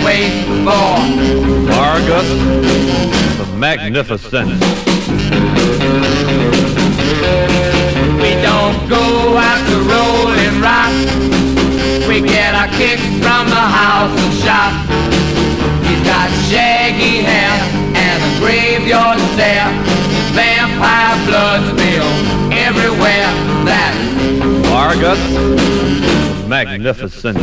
wait for Argus the Magnificent. We don't go out to Rolling Rock. We get our kicks from the house of shop. He's got shaggy hair and a graveyard stare. Vampire blood spills everywhere. That's Argus the Magnificent.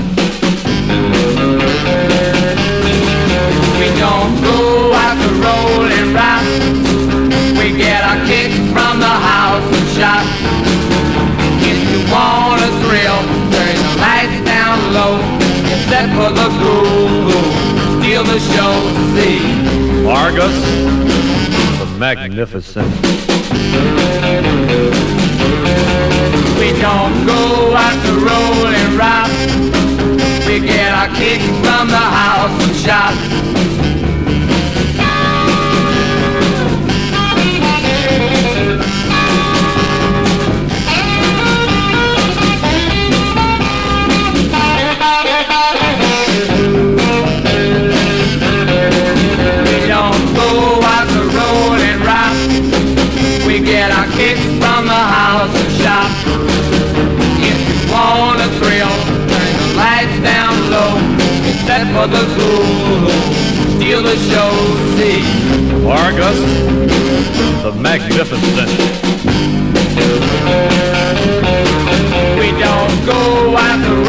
We don't go out to Rolling Rock. We get our kicks from the house of shop. If you want a thrill, turn the lights down low. Except for the groove, steal the show. See Argus the Magnificent. We don't go out to Rolling Rock. We get our kicks from the house of shop. Get our kicks from the house of shop. If you want a thrill, turn the lights down low. Except for the cool, steal the show. See Argus the Magnificent. We don't go out to